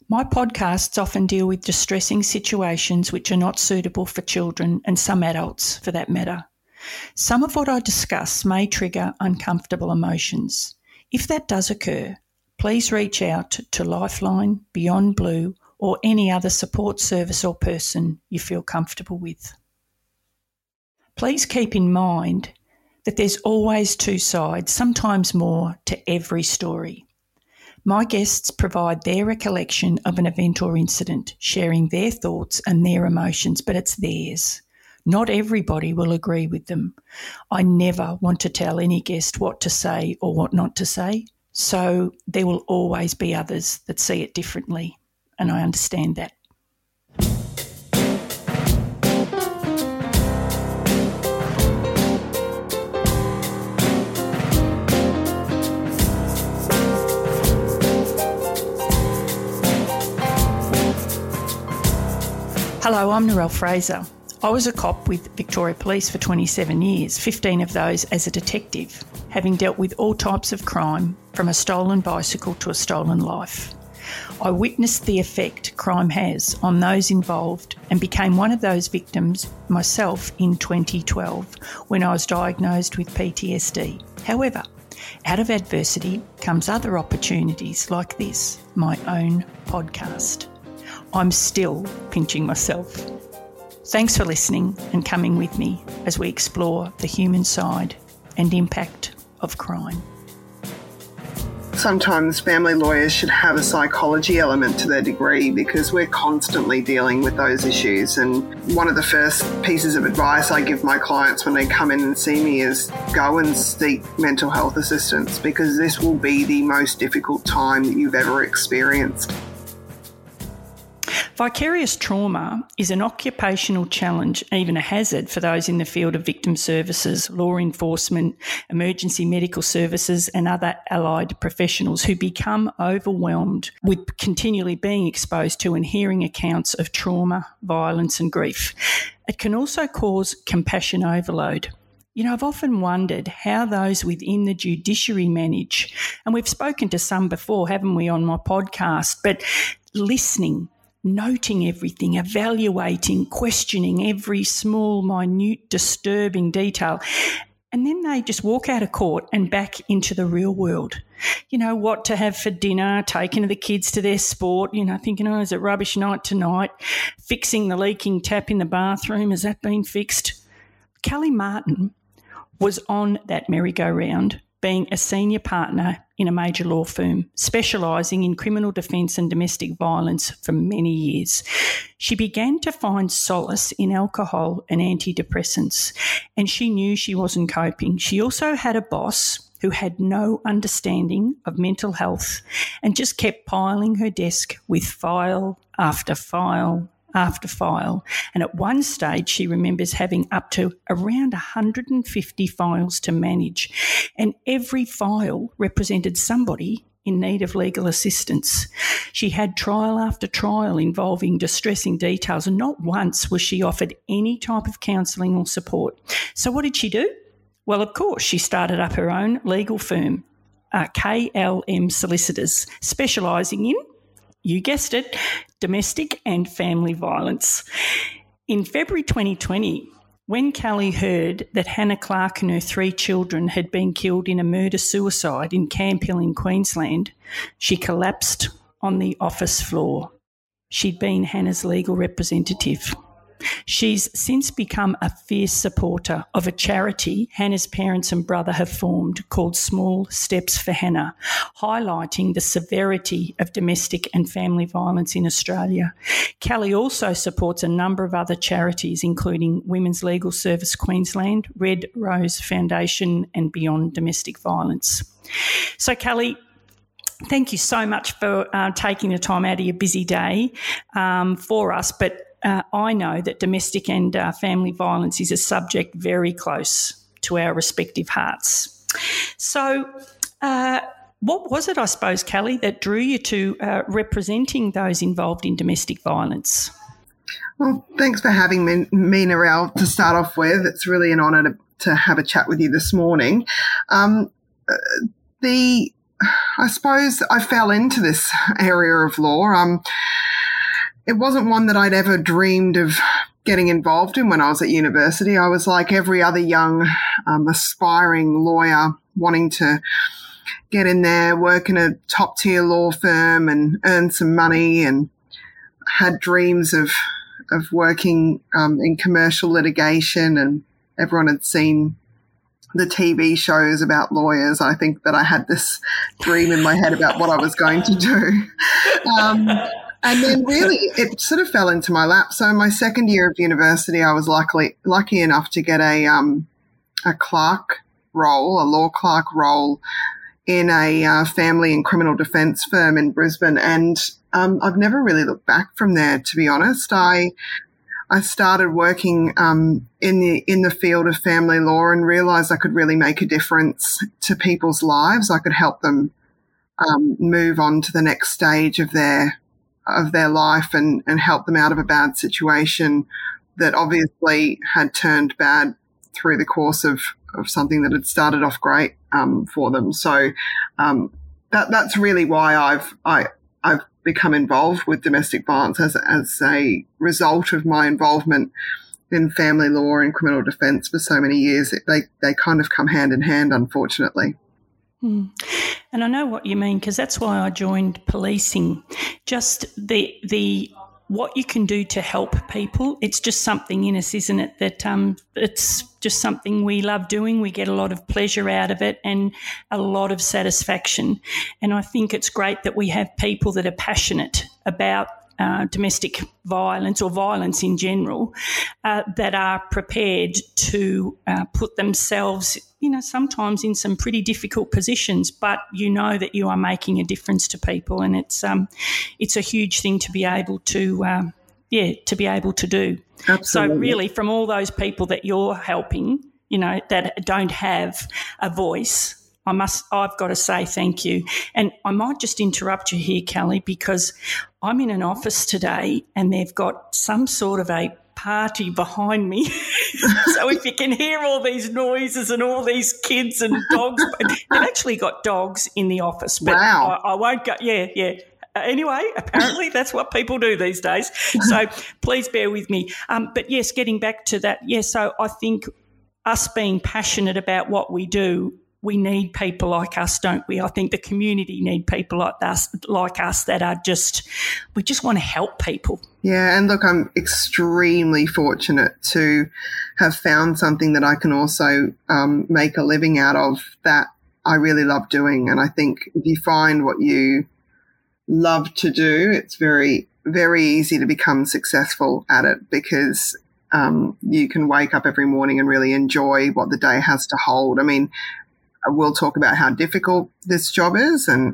My podcasts often deal with distressing situations which are not suitable for children and some adults for that matter. Some of what I discuss may trigger uncomfortable emotions. If that does occur, please reach out to Lifeline, Beyond Blue, or any other support service or person you feel comfortable with. Please keep in mind that there's always two sides, sometimes more, to every story. My guests provide their recollection of an event or incident, sharing their thoughts and their emotions, but it's theirs. Not everybody will agree with them. I never want to tell any guest what to say or what not to say, so there will always be others that see it differently, and I understand that. Hello, I'm Narelle Fraser. I was a cop with Victoria Police for 27 years, 15 of those as a detective, having dealt with all types of crime, from a stolen bicycle to a stolen life. I witnessed the effect crime has on those involved and became one of those victims myself in 2012 when I was diagnosed with PTSD. However, out of adversity comes other opportunities like this, my own podcast. I'm still pinching myself. Thanks for listening and coming with me as we explore the human side and impact of crime. Sometimes family lawyers should have a psychology element to their degree because we're constantly dealing with those issues. And one of the first pieces of advice I give my clients when they come in and see me is go and seek mental health assistance, because this will be the most difficult time that you've ever experienced. Vicarious trauma is an occupational challenge, even a hazard, for those in the field of victim services, law enforcement, emergency medical services and other allied professionals who become overwhelmed with continually being exposed to and hearing accounts of trauma, violence and grief. It can also cause compassion overload. You know, I've often wondered how those within the judiciary manage, and we've spoken to some before, haven't we, on my podcast, but listening, noting everything, evaluating, questioning every small, minute, disturbing detail. And then they just walk out of court and back into the real world. You know, what to have for dinner, taking the kids to their sport, you know, thinking, oh, is it rubbish night tonight? Fixing the leaking tap in the bathroom, has that been fixed? Kelly Martin was on that merry-go-round, being a senior partner in a major law firm, specialising in criminal defence and domestic violence for many years. She began to find solace in alcohol and antidepressants, and she knew she wasn't coping. She also had a boss who had no understanding of mental health and just kept piling her desk with file after file after file. And at one stage, she remembers having up to around 150 files to manage. And every file represented somebody in need of legal assistance. She had trial after trial involving distressing details, and not once was she offered any type of counselling or support. So what did she do? Well, of course, she started up her own legal firm, KLM Solicitors, specialising in, you guessed it, domestic and family violence. In February 2020, when Kelly heard that Hannah Clark and her 3 children had been killed in a murder-suicide in Camp Hill in Queensland, she collapsed on the office floor. She'd been Hannah's legal representative. She's since become a fierce supporter of a charity Hannah's parents and brother have formed called Small Steps for Hannah, highlighting the severity of domestic and family violence in Australia. Kelly also supports a number of other charities, including Women's Legal Service Queensland, Red Rose Foundation and Beyond Domestic Violence. So, Kelly, thank you so much for taking the time out of your busy day for us, but I know that domestic and family violence is a subject very close to our respective hearts. So what was it, I suppose, Kelly, that drew you to representing those involved in domestic violence? Well, thanks for having me, Narelle, to start off with. It's really an honour to have a chat with you this morning. I suppose I fell into this area of law. it wasn't one that I'd ever dreamed of getting involved in when I was at university. I was like every other young aspiring lawyer wanting to get in there, work in a top-tier law firm and earn some money, and had dreams of working in commercial litigation, and everyone had seen the TV shows about lawyers. I think that I had this dream in my head about what I was going to do. And then really it sort of fell into my lap. So in my second year of university, I was lucky enough to get a clerk role, a law clerk role in a family and criminal defence firm in Brisbane. And I've never really looked back from there, to be honest. I started working in the field of family law and realised I could really make a difference to people's lives. I could help them move on to the next stage of their life and help them out of a bad situation that obviously had turned bad through the course of something that had started off great for them. So that's really why I've become involved with domestic violence as a result of my involvement in family law and criminal defence for so many years. They kind of come hand in hand, unfortunately. And I know what you mean, because that's why I joined policing. Just the what you can do to help people, it's just something in us, isn't it, that it's just something we love doing. We get a lot of pleasure out of it and a lot of satisfaction. And I think it's great that we have people that are passionate about domestic violence or violence in general, that are prepared to put themselves, sometimes in some pretty difficult positions, but that you are making a difference to people, and it's a huge thing to be able to do. Absolutely. So really, from all those people that you're helping, that don't have a voice, I've got to say thank you. And I might just interrupt you here, Kelly, because I'm in an office today and they've got some sort of a party behind me. So if you can hear all these noises and all these kids and dogs, they've actually got dogs in the office. But wow. I won't go, yeah. Anyway, apparently that's what people do these days. So please bear with me. But yes, getting back to that, so I think us being passionate about what we do, we need people like us, don't we? I think the community need people like us that are we just want to help people. Yeah, and look, I'm extremely fortunate to have found something that I can also make a living out of that I really love doing. And I think if you find what you love to do, it's very, very easy to become successful at it, because you can wake up every morning and really enjoy what the day has to hold. I mean, we'll talk about how difficult this job is and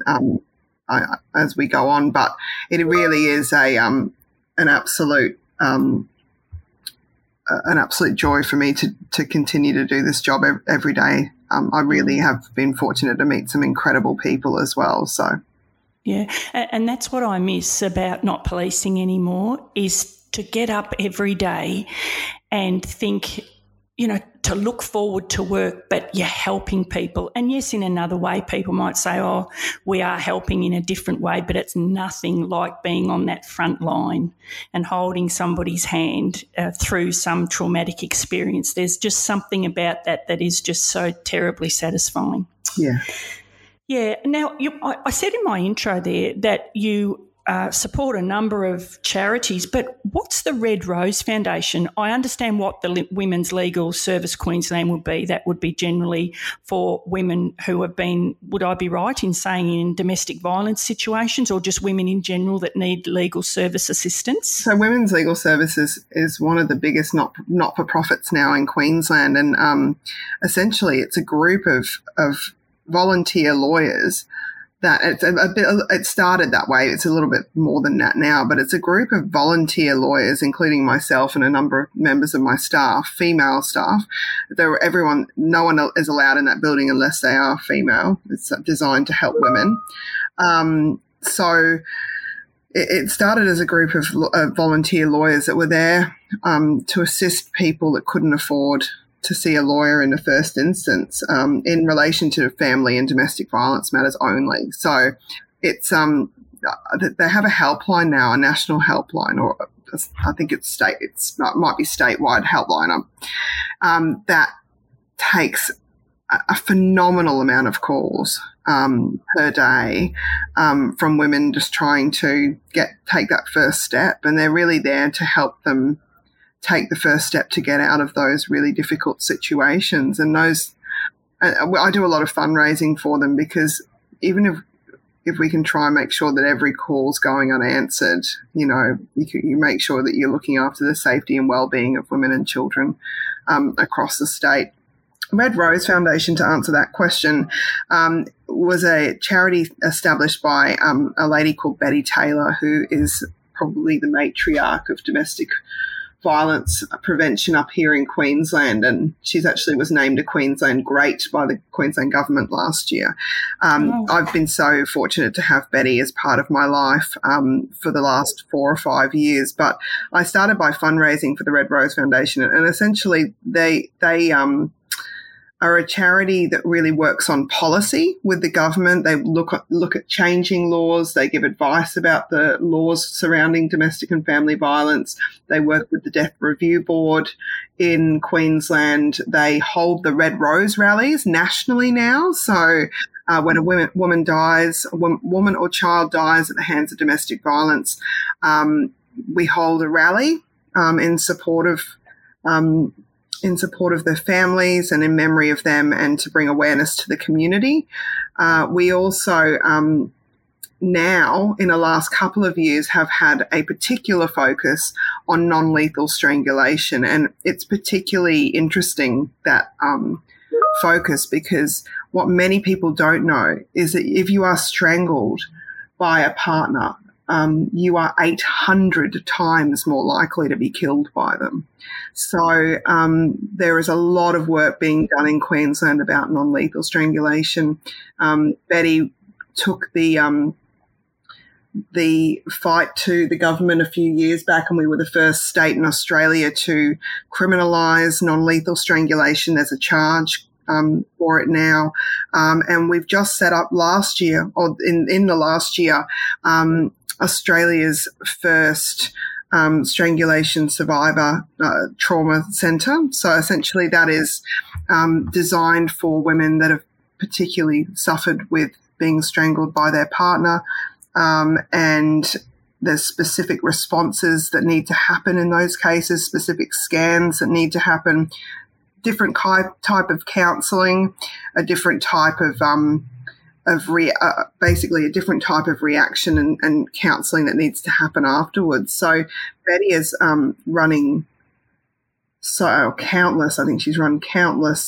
as we go on, but it really is an absolute joy for me to continue to do this job every day. I really have been fortunate to meet some incredible people as well. So, yeah, and that's what I miss about not policing anymore, is to get up every day and think, to look forward to work, but you're helping people. And yes, in another way, people might say, oh, we are helping in a different way, but it's nothing like being on that front line and holding somebody's hand through some traumatic experience. There's just something about that is just so terribly satisfying. Yeah. Yeah. Now, I said in my intro there that you support a number of charities, but what's the Red Rose Foundation? I understand what the Women's Legal Service Queensland would be. That would be generally for women who have been, would I be right in saying, in domestic violence situations, or just women in general that need legal service assistance? So Women's Legal Services is one of the biggest not-for-profits now in Queensland, and essentially it's a group of volunteer lawyers that it started that way. It's a little bit more than that now, but it's a group of volunteer lawyers, including myself and a number of members of my staff, female staff. No one is allowed in that building unless they are female. It's designed to help women. So it started as a group of volunteer lawyers that were there to assist people that couldn't afford to see a lawyer in the first instance in relation to family and domestic violence matters only. So it's they have a helpline now, a national helpline, or I think it's might be statewide helpline, that takes a phenomenal amount of calls per day from women just trying to take that first step, and they're really there to help them take the first step to get out of those really difficult situations. And I do a lot of fundraising for them, because even if we can try and make sure that every call's going unanswered, you make sure that you're looking after the safety and well-being of women and children across the state. Red Rose Foundation, to answer that question, was a charity established by a lady called Betty Taylor, who is probably the matriarch of domestic violence prevention up here in Queensland, and she's actually was named a Queensland Great by the Queensland government last year. I've been so fortunate to have Betty as part of my life for the last 4 or 5 years, but I started by fundraising for the Red Rose Foundation, and essentially they are a charity that really works on policy with the government. They look at changing laws. They give advice about the laws surrounding domestic and family violence. They work with the Death Review Board in Queensland. They hold the Red Rose rallies nationally now. So when a woman dies, a woman or child dies at the hands of domestic violence, we hold a rally in support of their families and in memory of them, and to bring awareness to the community. We also now, in the last couple of years, have had a particular focus on non-lethal strangulation, and it's particularly interesting, that focus, because what many people don't know is that if you are strangled by a partner, you are 800 times more likely to be killed by them. So there is a lot of work being done in Queensland about non-lethal strangulation. Betty took the fight to the government a few years back, and we were the first state in Australia to criminalise non-lethal strangulation as a charge for it now. And we've just set up last year, or in the last year, Australia's first strangulation survivor trauma centre. So essentially that is designed for women that have particularly suffered with being strangled by their partner, and there's specific responses that need to happen in those cases, specific scans that need to happen, different type of counselling, a different type of basically a different type of reaction and counselling that needs to happen afterwards. So Betty is running countless, I think she's run countless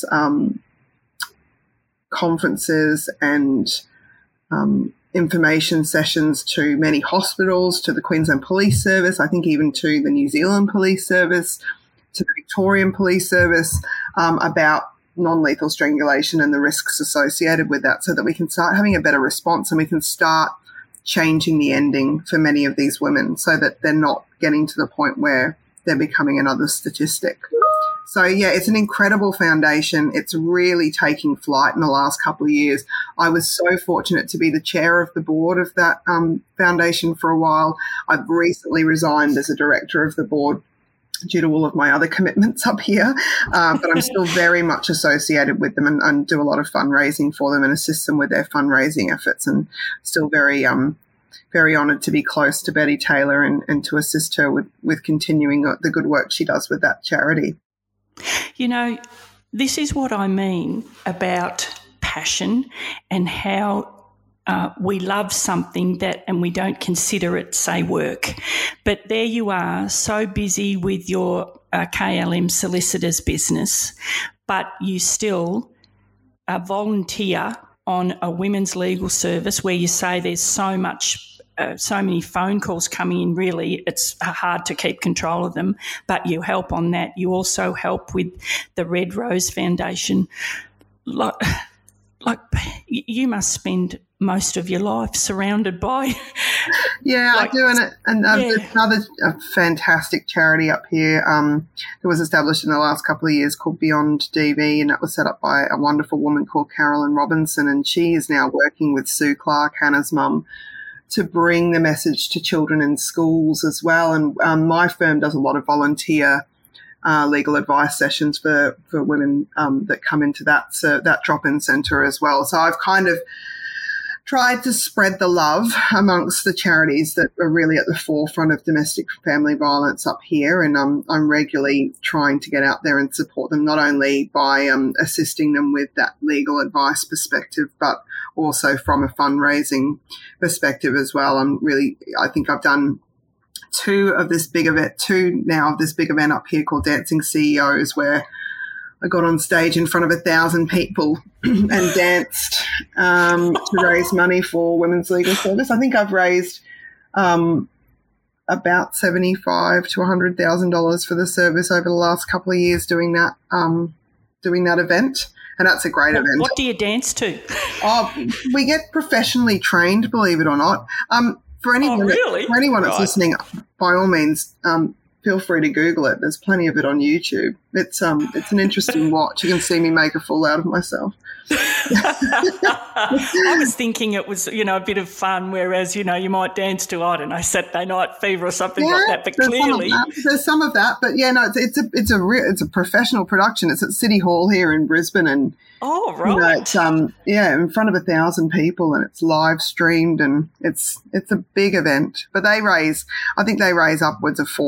conferences and information sessions to many hospitals, to the Queensland Police Service, I think even to the New Zealand Police Service, to the Victorian Police Service, about non-lethal strangulation and the risks associated with that, so that we can start having a better response and we can start changing the ending for many of these women, so that they're not getting to the point where they're becoming another statistic. So, yeah, it's an incredible foundation. It's really taking flight in the last couple of years. I was so fortunate to be the chair of the board of that foundation for a while. I've recently resigned as a director of the board due to all of my other commitments up here, but I'm still very much associated with them and do a lot of fundraising for them and assist them with their fundraising efforts, and still very honoured to be close to Betty Taylor and to assist her with continuing the good work she does with that charity. You know, this is what I mean about passion and how we love something and we don't consider it, say, work. But there you are, so busy with your KLM solicitors business, but you still volunteer on a women's legal service where you say there's so many phone calls coming in, really it's hard to keep control of them, but you help on that. You also help with the Red Rose Foundation. Like you must spend most of your life surrounded by. Yeah, I do. And there's another fantastic charity up here that was established in the last couple of years called Beyond DV, and that was set up by a wonderful woman called Carolyn Robinson, and she is now working with Sue Clark, Hannah's mum, to bring the message to children in schools as well. And my firm does a lot of volunteer legal advice sessions for women that come into that drop-in centre as well. So I've kind of tried to spread the love amongst the charities that are really at the forefront of domestic family violence up here, and I'm regularly trying to get out there and support them, not only by assisting them with that legal advice perspective, but also from a fundraising perspective as well. I think I've done two now of this big event up here called Dancing CEOs, where I got on stage in front of 1,000 people and danced to raise money for Women's Legal Service. I think I've raised about $75,000 to $100,000 for the service over the last couple of years doing that event, and that's a great event. What do you dance to? We get professionally trained, believe it or not. For anyone that's listening, by all means, feel free to Google it. There's plenty of it on YouTube. It's an interesting watch. You can see me make a fool out of myself. I was thinking it was, a bit of fun, whereas, you might dance to, I don't know, Saturday Night Fever or something like that. But clearly, there's some of that. But yeah, no, it's a professional production. It's at City Hall here in Brisbane, and it's in front of 1,000 people, and it's live streamed, and it's a big event. But I think they raise upwards of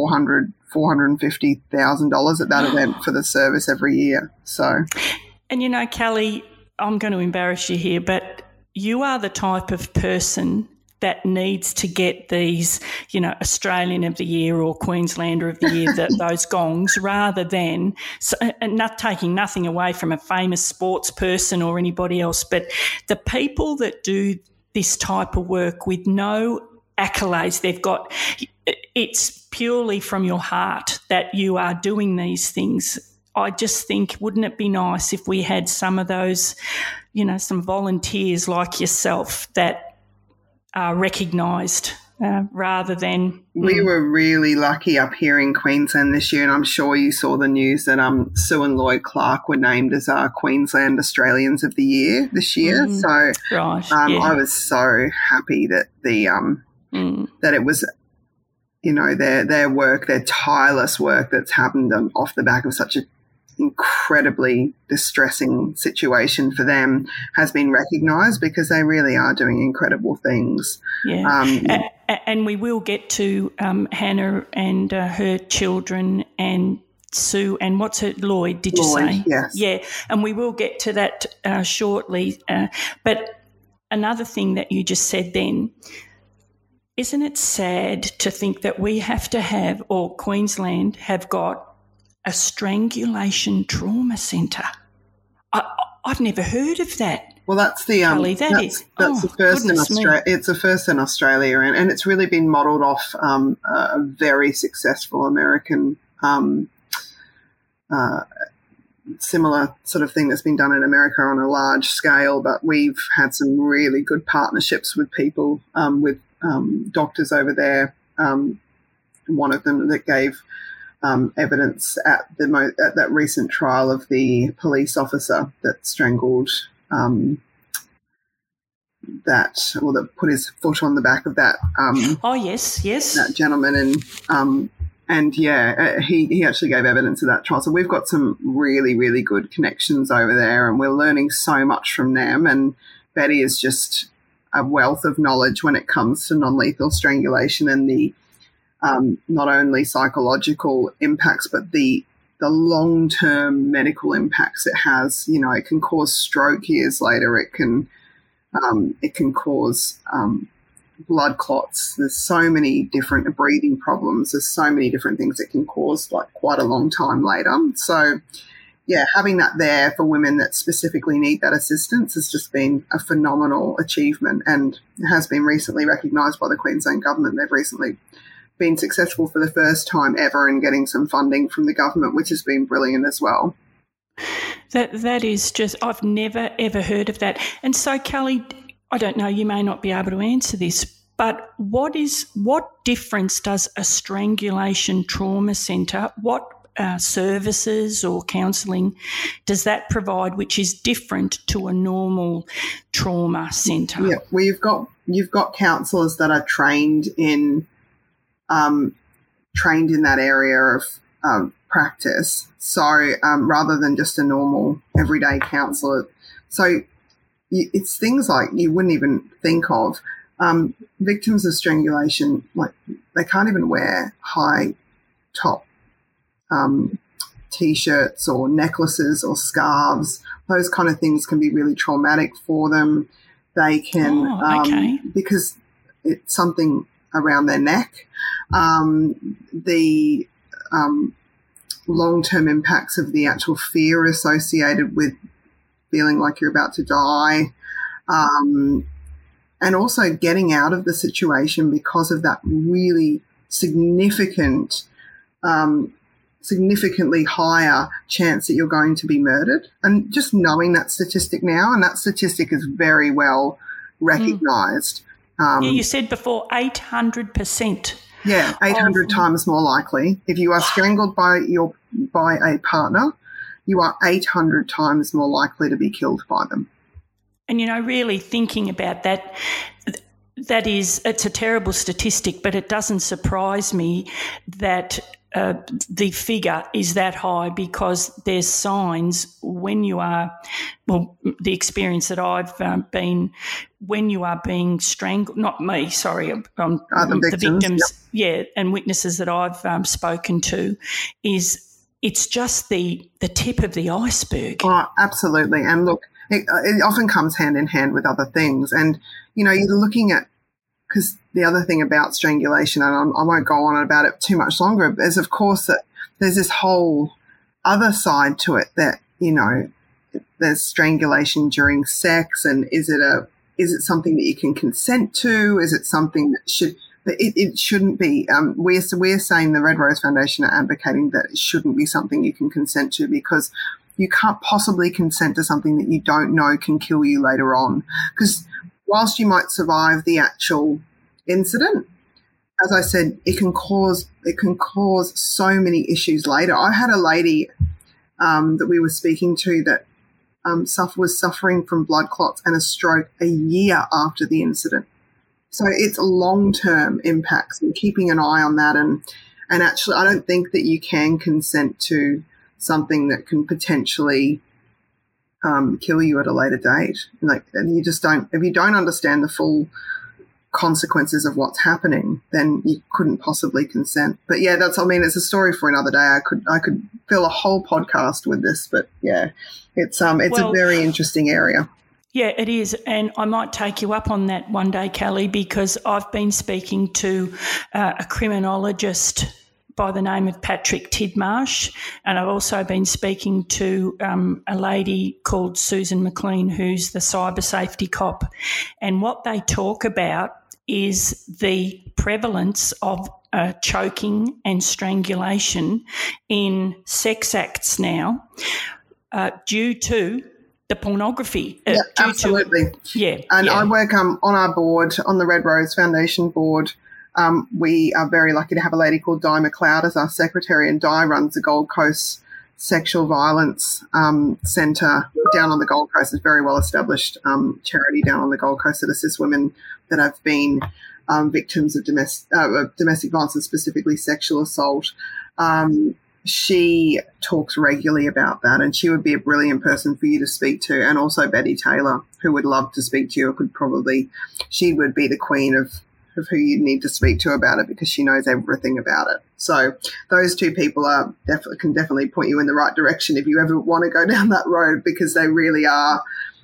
$450,000 at that event for the service every year. So, and Kelly, I'm going to embarrass you here, but you are the type of person that needs to get these, Australian of the Year or Queenslander of the Year, those gongs, rather than, and not taking nothing away from a famous sports person or anybody else, but the people that do this type of work with no accolades they've got, it's purely from your heart that you are doing these things. I just think, wouldn't it be nice if we had some of those, some volunteers like yourself that are recognised rather than... We were really lucky up here in Queensland this year, and I'm sure you saw the news that Sue and Lloyd Clark were named as our Queensland Australians of the Year this year. So I was so happy that that it was... their work, their tireless work that's happened off the back of such an incredibly distressing situation for them has been recognised, because they really are doing incredible things. Yeah. And we will get to Hannah and her children and Sue and what's her, Lloyd, did you say? Yes. Yeah, and we will get to that shortly. But another thing that you just said then, isn't it sad to think that we have to have, or Queensland have got, a strangulation trauma centre? I've never heard of that. Well, that's the that's the first in Australia. It's a first in Australia, and it's really been modelled off a very successful American similar sort of thing that's been done in America on a large scale. But we've had some really good partnerships with people, with doctors over there. One of them that gave evidence at that recent trial of the police officer that strangled that put his foot on the back of that. Yes, that gentleman, and he actually gave evidence of that trial. So we've got some really, really good connections over there, and we're learning so much from them. And Betty is just a wealth of knowledge when it comes to non-lethal strangulation and the not only psychological impacts, but the long-term medical impacts it has. It can cause stroke years later. It can cause blood clots. There's so many different breathing problems. There's so many different things it can cause, like quite a long time later. So, yeah, having that there for women that specifically need that assistance has just been a phenomenal achievement, and has been recently recognised by the Queensland government. They've recently been successful for the first time ever in getting some funding from the government, which has been brilliant as well. That is just, I've never ever heard of that. And so, Kelly, I don't know, you may not be able to answer this, but what difference does a strangulation trauma centre, what services or counselling does that provide, which is different to a normal trauma centre? Yeah, well, you've got counsellors that are trained in that area of practice. So rather than just a normal everyday counsellor, so it's things like you wouldn't even think of. Victims of strangulation, like they can't even wear high top T-shirts or necklaces or scarves. Those kind of things can be really traumatic for them. They can, because it's something around their neck. The long-term impacts of the actual fear associated with feeling like you're about to die, and also getting out of the situation because of that really significantly higher chance that you're going to be murdered. And just knowing that statistic now, and that statistic is very well recognised. You said before 800%. Yeah, 800 times more likely. If you are strangled by a partner, you are 800 times more likely to be killed by them. And, really thinking about that, it's a terrible statistic, but it doesn't surprise me that the figure is that high, because there's signs when you are, the experience that I've been, when you are being strangled, not me, sorry, the victims, yep. And witnesses that I've spoken to, is it's just the tip of the iceberg. Oh, absolutely. And look, it often comes hand in hand with other things. And, you're looking at, because the other thing about strangulation, and I won't go on about it too much longer, is of course that there's this whole other side to it that, there's strangulation during sex, and is it something that you can consent to? Is it something that it shouldn't be? We're saying, the Red Rose Foundation are advocating that it shouldn't be something you can consent to, because you can't possibly consent to something that you don't know can kill you later on. Because whilst you might survive the actual incident, as I said, it can cause so many issues later. I had a lady that we were speaking to that was suffering from blood clots and a stroke a year after the incident. So it's long-term impacts, and keeping an eye on that. And actually, I don't think that you can consent to something that can potentially kill you at a later date. And you just don't. If you don't understand the full consequences of what's happening, then you couldn't possibly consent. But yeah, it's a story for another day. I could fill a whole podcast with this, but yeah, it's a very interesting area. Yeah, it is. And I might take you up on that one day, Kelly, because I've been speaking to a criminologist by the name of Patrick Tidmarsh, and I've also been speaking to a lady called Susan McLean, who's the cyber safety cop. And what they talk about is the prevalence of choking and strangulation in sex acts now due to the pornography. Yeah, absolutely. I work on our board, on the Red Rose Foundation board. We are very lucky to have a lady called Di McLeod as our secretary, and Di runs the Gold Coast Sexual Violence Centre down on the Gold Coast. It's a very well-established charity down on the Gold Coast that assists women that have been victims of domestic violence, and specifically sexual assault. She talks regularly about that, and she would be a brilliant person for you to speak to. And also Betty Taylor, who would love to speak to you, she would be the queen of who you need to speak to about it, because she knows everything about it. So those two people can definitely point you in the right direction if you ever want to go down that road, because they really are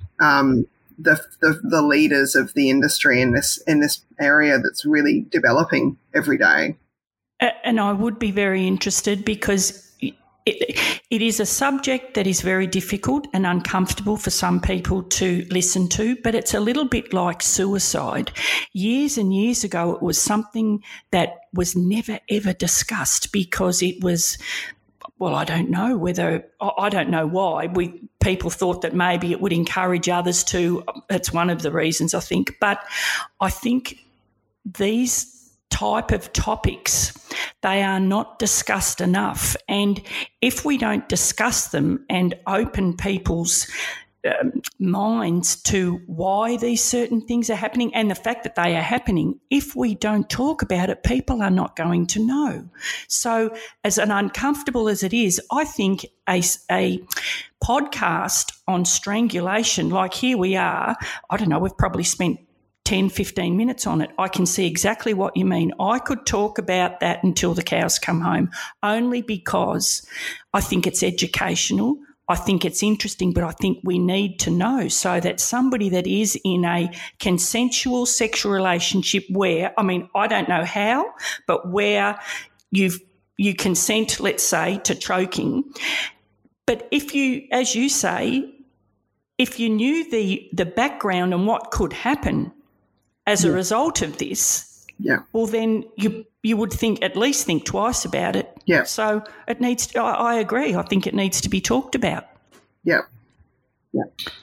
the leaders of the industry in this area that's really developing every day. And I would be very interested, because it is a subject that is very difficult and uncomfortable for some people to listen to, but it's a little bit like suicide. Years and years ago, it was something that was never, ever discussed, because it was, I don't know why. People thought that maybe it would encourage others to. It's one of the reasons, I think. But I think these type of topics They are not discussed enough. And if we don't discuss them and open people's minds to why these certain things are happening and the fact that they are happening, if we don't talk about it, people are not going to know. So as uncomfortable as it is, I think a podcast on strangulation, like here we are, I don't know, we've probably spent 10, 15 minutes on it. I can see exactly what you mean. I could talk about that until the cows come home, only because I think it's educational. I think it's interesting, but I think we need to know so that somebody that is in a consensual sexual relationship where, I mean, I don't know how, but where you consent, let's say, to choking. But if you, as you say, if you knew the background and what could happen as a result of this, well, then you would at least think twice about it. Yeah. So it needs to, I agree. I think it needs to be talked about. Yeah. Yeah.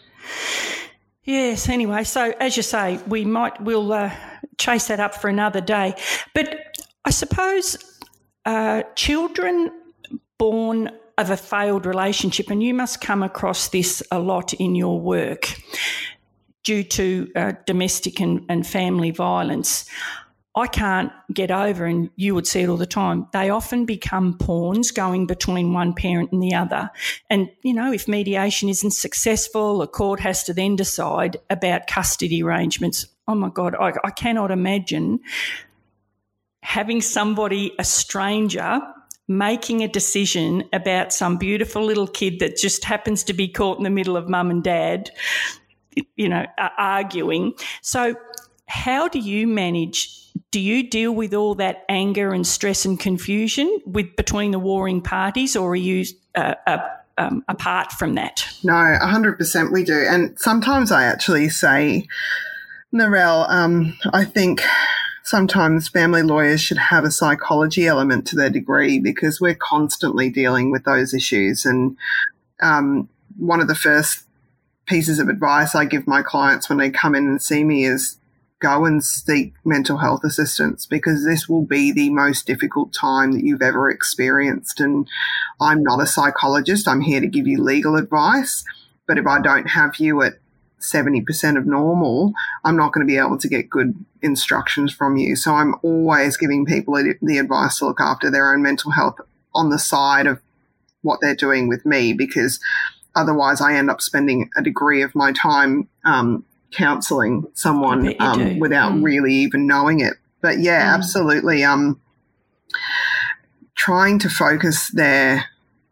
Yes. Anyway, so as you say, we'll chase that up for another day. But I suppose children born of a failed relationship, and you must come across this a lot in your work due to domestic and family violence, I can't get over, and you would see it all the time, they often become pawns going between one parent and the other. And, you know, if mediation isn't successful, a court has to then decide about custody arrangements. Oh, my God, I cannot imagine having somebody, a stranger, making a decision about some beautiful little kid that just happens to be caught in the middle of mum and dad, you know, arguing. So how do you manage? Do you deal with all that anger and stress and confusion between the warring parties, or are you apart from that? No, 100% we do. And sometimes I actually say, Narelle, I think sometimes family lawyers should have a psychology element to their degree because we're constantly dealing with those issues. And one of the first pieces of advice I give my clients when they come in and see me is go and seek mental health assistance, because this will be the most difficult time that you've ever experienced. And I'm not a psychologist. I'm here to give you legal advice. But if I don't have you at 70% of normal, I'm not going to be able to get good instructions from you. So I'm always giving people the advice to look after their own mental health on the side of what they're doing with me, because otherwise I end up spending a degree of my time counselling someone without really even knowing it. But yeah, absolutely. Trying to focus their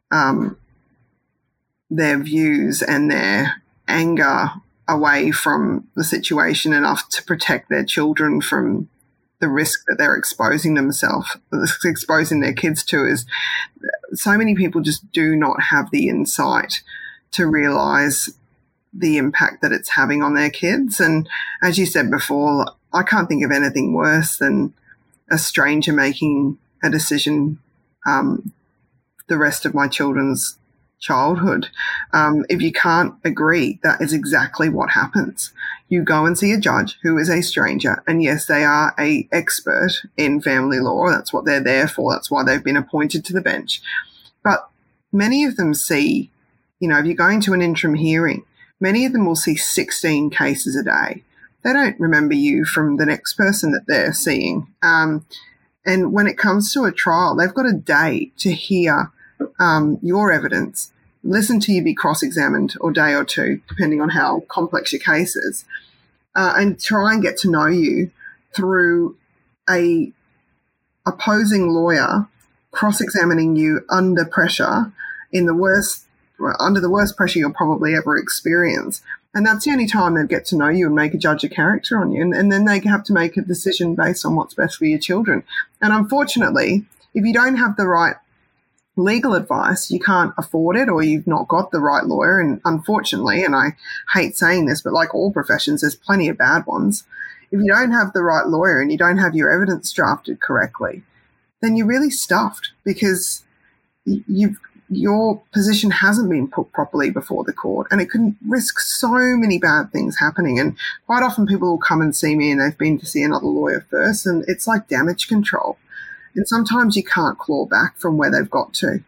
views and their anger away from the situation enough to protect their children from the risk that they're exposing their kids to. Is so many people just do not have the insight to realise the impact that it's having on their kids. And as you said before, I can't think of anything worse than a stranger making a decision the rest of my children's childhood. If you can't agree, that is exactly what happens. You go and see a judge who is a stranger, and yes, they are an expert in family law. That's what they're there for. That's why they've been appointed to the bench. But many of them see, you know, if you're going to an interim hearing, many of them will see 16 cases a day. They don't remember you from the next person that they're seeing. And when it comes to a trial, they've got a day to hear your evidence, listen to you be cross-examined, or day or two, depending on how complex your case is, and try and get to know you through a opposing lawyer cross-examining you under pressure under the worst pressure you'll probably ever experience. And that's the only time they get to know you and make a judge of character on you. And then they have to make a decision based on what's best for your children. And unfortunately, if you don't have the right legal advice, you can't afford it, or you've not got the right lawyer. And unfortunately, and I hate saying this, but like all professions, there's plenty of bad ones. If you don't have the right lawyer and you don't have your evidence drafted correctly, then you're really stuffed, because your position hasn't been put properly before the court, and it can risk so many bad things happening. And quite often people will come and see me and they've been to see another lawyer first, and it's like damage control. And sometimes you can't claw back from where they've got to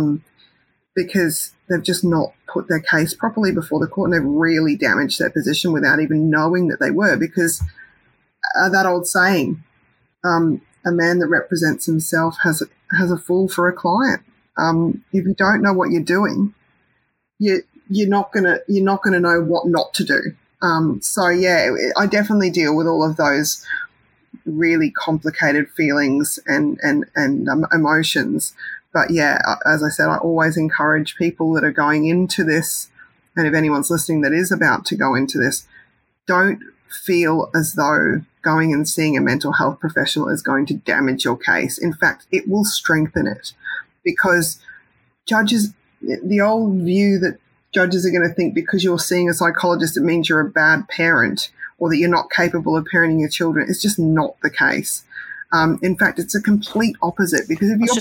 because they've just not put their case properly before the court, and they've really damaged their position without even knowing that they were. Because that old saying, a man that represents himself has a fool for a client. If you don't know what you're doing, you're not gonna know what not to do. So yeah, I definitely deal with all of those really complicated feelings and emotions. But yeah, as I said, I always encourage people that are going into this, and if anyone's listening that is about to go into this, don't feel as though going and seeing a mental health professional is going to damage your case. In fact, it will strengthen it, because judges, the old view that judges are going to think because you're seeing a psychologist it means you're a bad parent or that you're not capable of parenting your children, is just not the case. In fact, it's a complete opposite, because if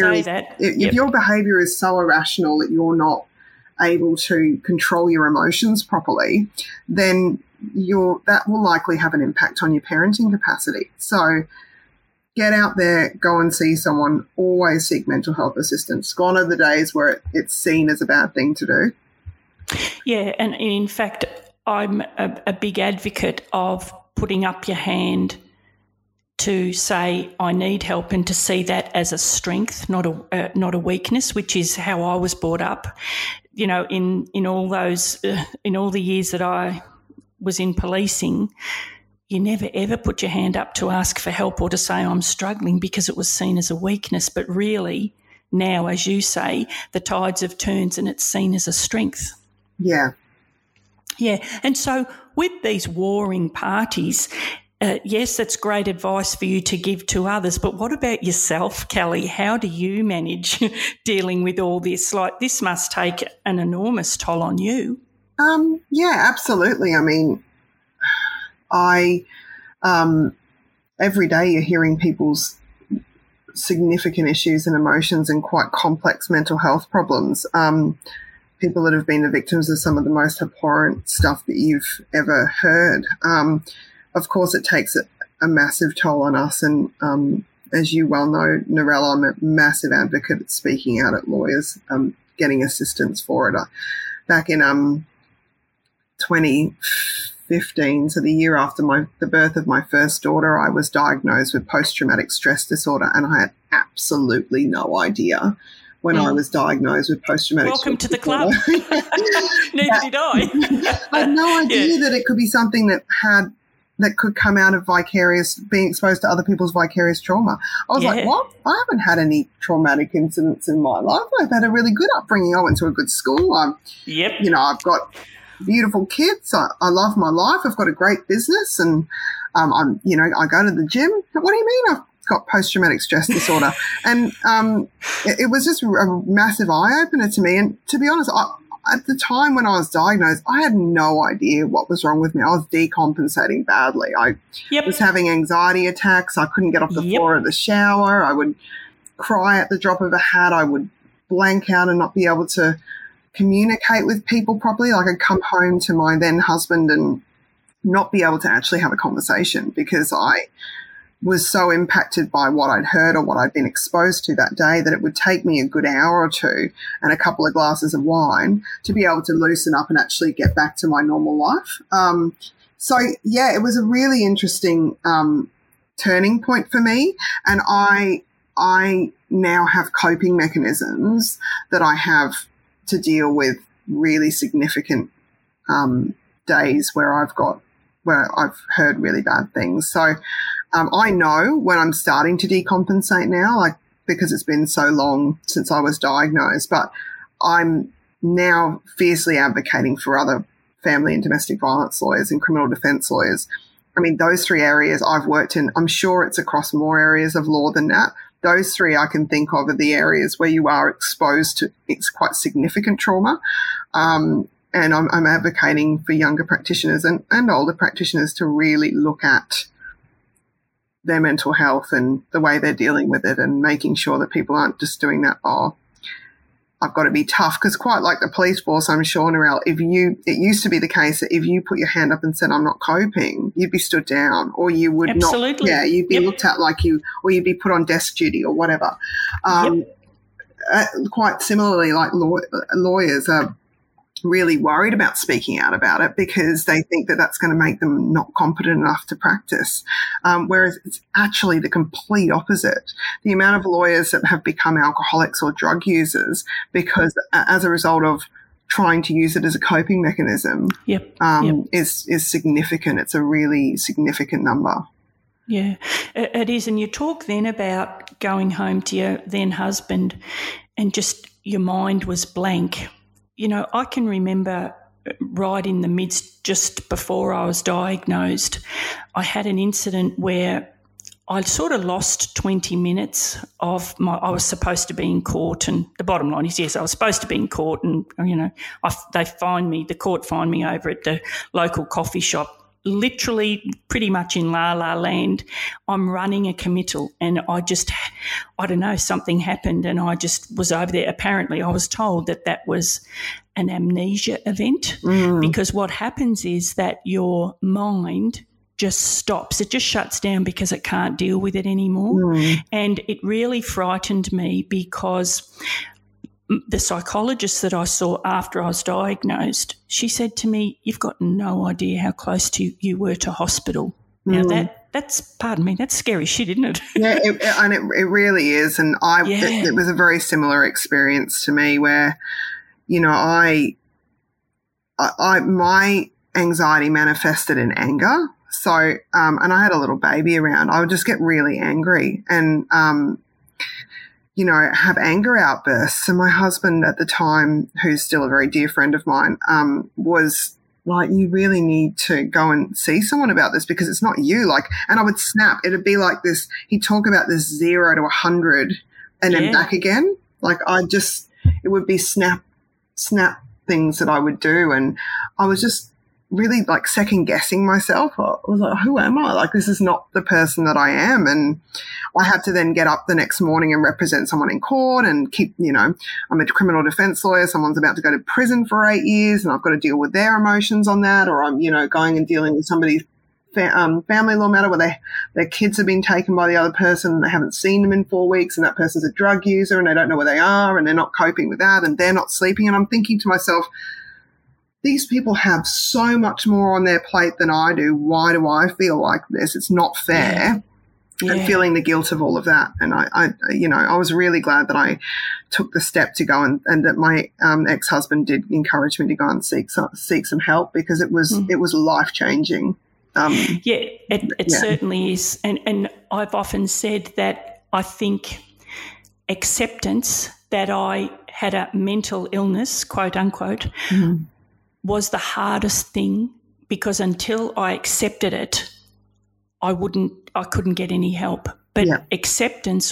your behavior is so irrational that you're not able to control your emotions properly, then that will likely have an impact on your parenting capacity. So get out there, go and see someone, always seek mental health assistance. Gone are the days where it's seen as a bad thing to do. Yeah, and in fact, I'm a big advocate of putting up your hand to say I need help, and to see that as a strength, not a weakness, which is how I was brought up. You know, in all the years that I was in policing, you never ever put your hand up to ask for help or to say I'm struggling, because it was seen as a weakness. But really now, as you say, the tides have turned and it's seen as a strength. Yeah. Yeah. And so with these warring parties, yes, that's great advice for you to give to others. But what about yourself, Kelly? How do you manage dealing with all this? Like, this must take an enormous toll on you. Yeah, absolutely. I mean, every day you're hearing people's significant issues and emotions and quite complex mental health problems. People that have been the victims of some of the most abhorrent stuff that you've ever heard. Of course, it takes a massive toll on us. And as you well know, Narelle, I'm a massive advocate at speaking out at lawyers, getting assistance for it. Back in 2015, so the year after the birth of my first daughter, I was diagnosed with post-traumatic stress disorder, and I had absolutely no idea when I was diagnosed with post-traumatic stress disorder. Welcome to the club. Neither did I. I had no idea that it could be something that could come out of being exposed to other people's vicarious trauma. I was like, what? I haven't had any traumatic incidents in my life. I've had a really good upbringing. I went to a good school. I've got beautiful kids. I love my life. I've got a great business, and I go to the gym. What do you mean I've got post-traumatic stress disorder? And it was just a massive eye-opener to me. And to be honest, at the time when I was diagnosed, I had no idea what was wrong with me. I was decompensating badly. I was having anxiety attacks. I couldn't get off the floor of the shower. I would cry at the drop of a hat. I would blank out and not be able to communicate with people properly. Like, I'd come home to my then husband and not be able to actually have a conversation because I was so impacted by what I'd heard or what I'd been exposed to that day that it would take me a good hour or two and a couple of glasses of wine to be able to loosen up and actually get back to my normal life. It was a really interesting turning point for me. And I now have coping mechanisms that I have to deal with really significant days where I've heard really bad things. So I know when I'm starting to decompensate now, because it's been so long since I was diagnosed, but I'm now fiercely advocating for other family and domestic violence lawyers and criminal defence lawyers. I mean, those three areas I've worked in, I'm sure it's across more areas of law than that. Those three I can think of are the areas where you are exposed to it's quite significant trauma. And I'm advocating for younger practitioners and older practitioners to really look at their mental health and the way they're dealing with it, and making sure that people aren't just doing that, I've got to be tough, because quite like the police force, I'm sure, Narelle, it used to be the case that if you put your hand up and said, I'm not coping, you'd be stood down, or you would Absolutely. not, you'd be looked at like or you'd be put on desk duty or whatever. Quite similarly, like lawyers are really worried about speaking out about it because they think that that's going to make them not competent enough to practice, whereas it's actually the complete opposite. The amount of lawyers that have become alcoholics or drug users because as a result of trying to use it as a coping mechanism is significant. It's a really significant number. Yeah, it is. And you talk then about going home to your then husband and just your mind was blank. You know, I can remember right in the midst, just before I was diagnosed, I had an incident where I sort of lost 20 minutes of I was supposed to be in court, and the bottom line is, yes, I was supposed to be in court, and, you know, the court fined me over at the local coffee shop, literally pretty much in La La Land. I'm running a committal and I don't know, something happened and I just was over there. Apparently I was told that was an amnesia event because what happens is that your mind just stops. It just shuts down because it can't deal with it anymore. And it really frightened me because the psychologist that I saw after I was diagnosed, she said to me, "You've got no idea how close you were to hospital." Now that's scary shit, isn't it? Yeah, it really is. And it was a very similar experience to me where, you know, my anxiety manifested in anger. So, and I had a little baby around. I would just get really angry and, you know, have anger outbursts. And my husband at the time, who's still a very dear friend of mine, was like, "You really need to go and see someone about this because it's not you." Like, and I would snap. It'd be like this. He'd talk about this 0 to 100 and then back again. Like it would be snap things that I would do. And I was just really like second guessing myself. I was like, who am I? Like, this is not the person that I am. And I had to then get up the next morning and represent someone in court and keep, you know, I'm a criminal defense lawyer. Someone's about to go to prison for 8 years and I've got to deal with their emotions on that. Or I'm, you know, going and dealing with somebody's family law matter where their kids have been taken by the other person and they haven't seen them in 4 weeks and that person's a drug user and they don't know where they are and they're not coping with that and they're not sleeping. And I'm thinking to myself, these people have so much more on their plate than I do. Why do I feel like this? It's not fair. Yeah. And feeling the guilt of all of that. And I was really glad that I took the step to go and that my ex-husband did encourage me to go and seek some help because it was life-changing. It certainly is. And I've often said that I think acceptance that I had a mental illness, quote unquote, was the hardest thing because until I accepted it, I couldn't get any help. But acceptance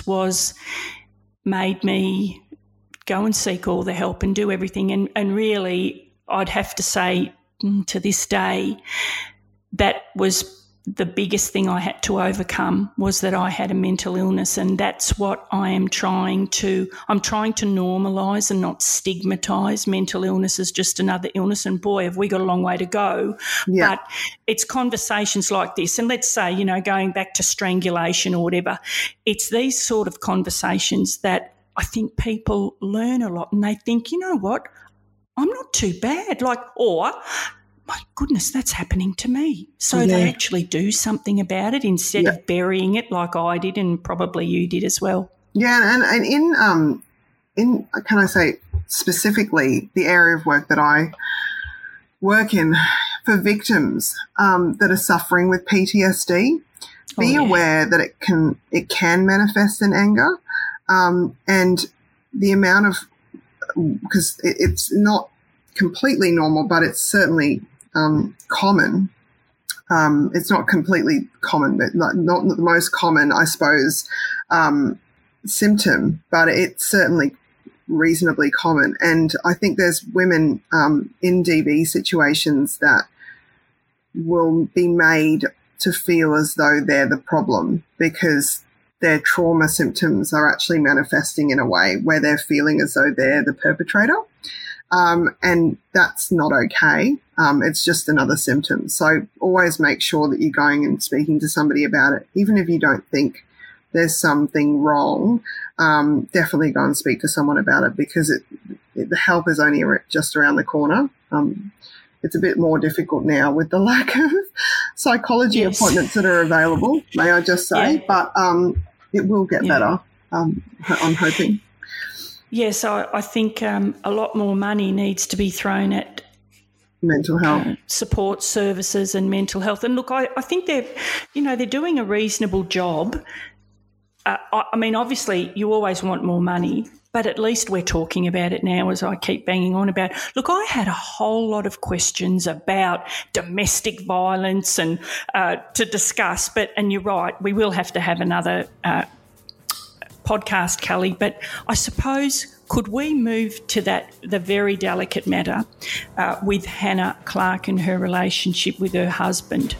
made me go and seek all the help and do everything. And really, I'd have to say to this day, that was the biggest thing I had to overcome was that I had a mental illness, and that's what I'm trying to normalise and not stigmatise mental illness as just another illness. And boy, have we got a long way to go. Yeah. But it's conversations like this, and let's say, you know, going back to strangulation or whatever, it's these sort of conversations that I think people learn a lot and they think, you know what, I'm not too bad. Or my goodness, that's happening to me. So they actually do something about it instead of burying it like I did and probably you did as well. Yeah, and in can I say specifically the area of work that I work in for victims that are suffering with PTSD, be aware that it can manifest in anger, and the amount of because it's not completely normal, but it's certainly common. It's not completely common, but not the most common, I suppose, symptom, but it's certainly reasonably common. And I think there's women in DV situations that will be made to feel as though they're the problem because their trauma symptoms are actually manifesting in a way where they're feeling as though they're the perpetrator. And that's not okay. It's just another symptom. So always make sure that you're going and speaking to somebody about it. Even if you don't think there's something wrong, definitely go and speak to someone about it, because the help is only just around the corner. It's a bit more difficult now with the lack of psychology appointments that are available, may I just say. But it will get better, I'm hoping. Yes, I think a lot more money needs to be thrown at mental health support services and mental health. And look, I think they're doing a reasonable job. I mean, obviously, you always want more money, but at least we're talking about it now, as I keep banging on about. Look, I had a whole lot of questions about domestic violence and to discuss, and you're right, we will have to have another podcast, Kelly, but I suppose could we move to the very delicate matter with Hannah Clarke and her relationship with her husband?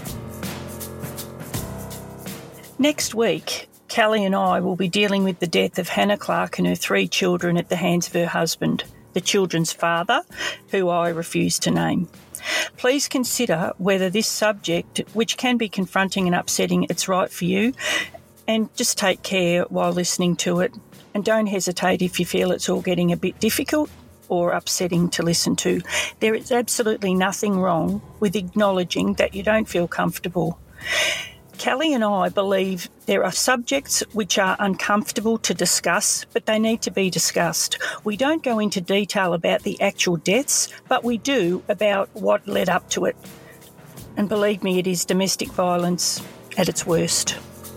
Next week, Kelly and I will be dealing with the death of Hannah Clarke and her 3 children at the hands of her husband, the children's father, who I refuse to name. Please consider whether this subject, which can be confronting and upsetting, it's right for you, and just take care while listening to it. And don't hesitate if you feel it's all getting a bit difficult or upsetting to listen to. There is absolutely nothing wrong with acknowledging that you don't feel comfortable. Kelly and I believe there are subjects which are uncomfortable to discuss, but they need to be discussed. We don't go into detail about the actual deaths, but we do about what led up to it. And believe me, it is domestic violence at its worst.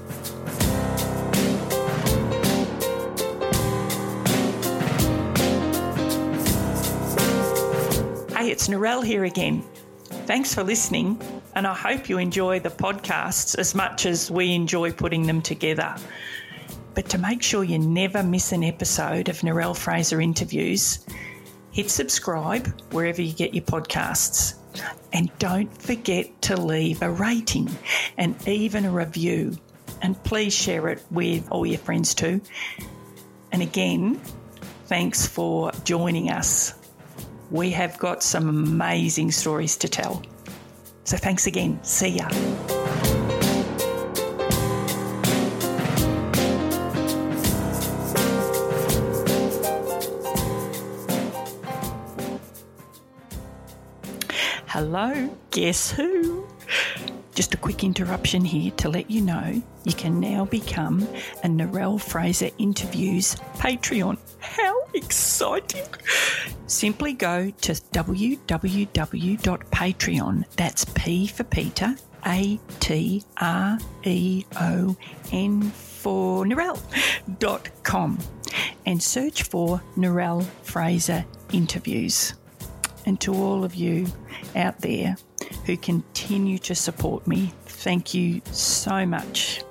Hey, it's Narelle here again. Thanks for listening, and I hope you enjoy the podcasts as much as we enjoy putting them together. But to make sure you never miss an episode of Narelle Fraser Interviews, hit subscribe wherever you get your podcasts. And don't forget to leave a rating and even a review. And please share it with all your friends too. And again, thanks for joining us. We have got some amazing stories to tell. So thanks again. See ya. Hello, guess who? Just a quick interruption here to let you know you can now become a Narelle Fraser Interviews Patreon. How exciting! Simply go to www.patreon, that's P for Peter, ATREON for Narelle.com, and search for Narelle Fraser Interviews. And to all of you out there who continue to support me, thank you so much.